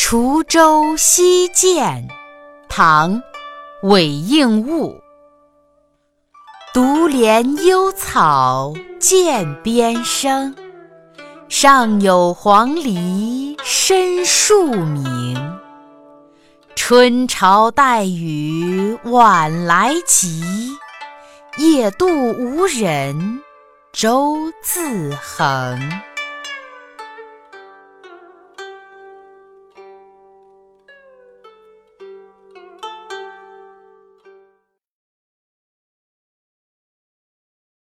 滁州西涧，唐·韦应物。独怜幽草涧边生，上有黄鹂深树鸣。春潮带雨晚来急，夜渡无人舟自横。